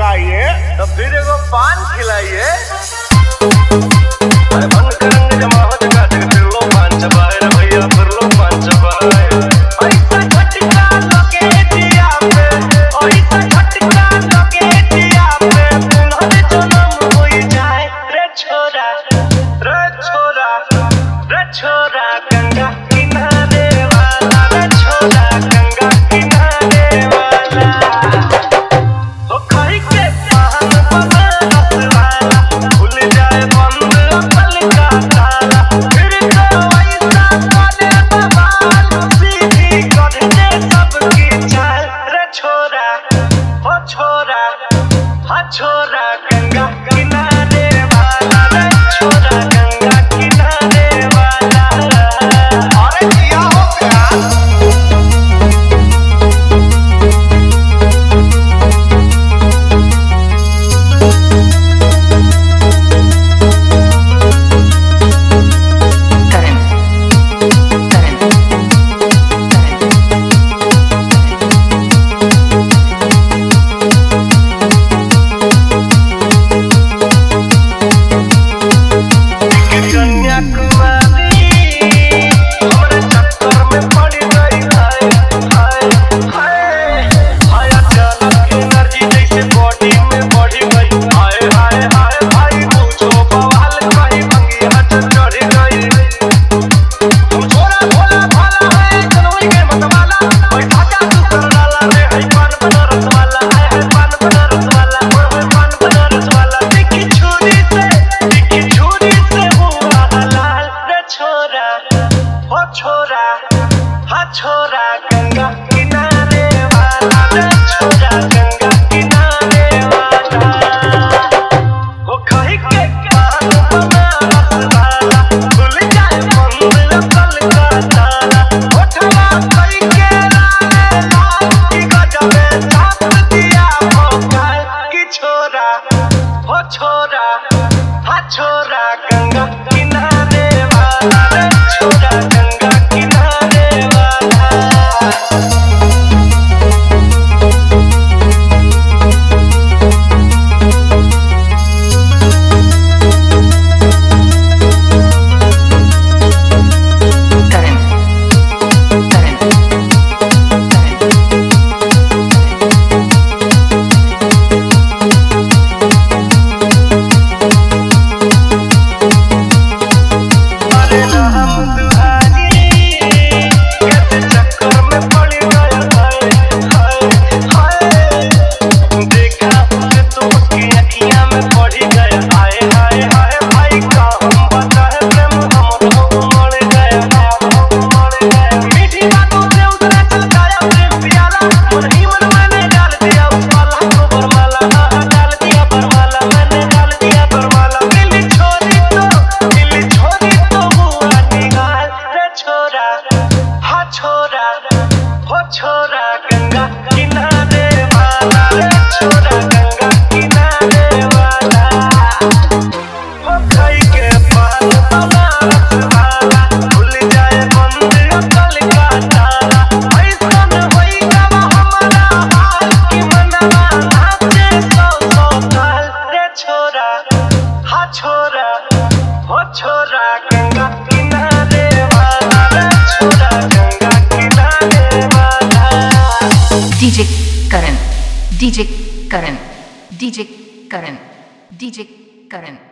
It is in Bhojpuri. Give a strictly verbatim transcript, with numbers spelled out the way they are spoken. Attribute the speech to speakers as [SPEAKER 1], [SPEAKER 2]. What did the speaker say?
[SPEAKER 1] खिलाइए।
[SPEAKER 2] तो फिर एगो पान खिलाइए। अरे भंग करंग जमा हो जगह जगह फिर लो पान चबाए रे भैया, फिर लो पान चबाए। ऐसा झटका लगे जिया पे, ऐसा झटका लगे जिया पे, पुनः जन्म होई जाए रे छोरा, रे छोरा, रे छोरा गंगा किनारे वाला, रे छोरा गंगा किनारे वाला। ओ खाई के पान बनारस वाला, खुल जाए बंद अकल का ताला, फिर तो ऐसा करे बवाल, सीधी कर दे सबकी चाल। रे छोरा, ओ छोरा, हा छोरा गंगा किनारे वाला, रे छोरा गंगा किनारे वाला।
[SPEAKER 1] अरे जिया हो प्यार।
[SPEAKER 2] कन्याकुमारी हमरे चक्कर में पड़ गई, हाय हाय हाय हाय। अचानक एनर्जी जैसे बॉडी में बढ़ गई, हाय हाय हाय भाई मुझो बवाल कहीं मंगिया चढ़ गई। तुम छोरा भोला भाला है जनवरी के मतवाला, बैठा जा तू कर डाला रे है पान बनारस वाला, है है पान बनारस वाला, है पान बनारस वाला। दिखी छुरी से, दिखी छुरी से हुआ हलाल। रे छोरा, ओ छोरा, हा छोरा गंगा किनारे वाला, रे छोरा गंगा किनारे वाला। ओ खाई के पान बनारस वाला, खुल जाए बंद अकल का ताला, उठला कई के लाल लाल की गजबे चाप दिया भोकाल। की छोरा, ओ छोरा, हा छोरा गंगा किनारे वाला, रे छोरा गंगा किनारे वाला। अरे राम दुहारी कैसे चक्कर में पड़ गया, हाय हाय हाय। देखा उसे तो उसकी अखियां में पड़ गया, हाय हाय हाय भाई का हम बताए प्रेम हम तो मर गया, मर गया। मीठी बातों से उतरा चल गया प्रेम प्याला, मन ही मन मैंने डाल दिया उस वाला को बरमाला, हाँ डाल दिया बरमाला, मैंने डाल दिया बरमाला। दिल छोरी तो, दिल छोरी तो हुआ निहाल। रे छोरा, हा छोरा, हो छोरा गंगा किनारे वाला, रे छोरा गंगा किनारे वाला। ओ खाई के पान बनारस वाला, खुल जाए बंद अकल का ताला, ऐसन होई गवा हमारा हाल कि मनवा नाचे सौ सौ साल। रे छोरा, हा छोरा, हो छोरा गंगा किनारे वाला, रे छोरा गंगा किनारे वाला।
[SPEAKER 3] D J Karan, D J Karan, D J Karan, D J Karan.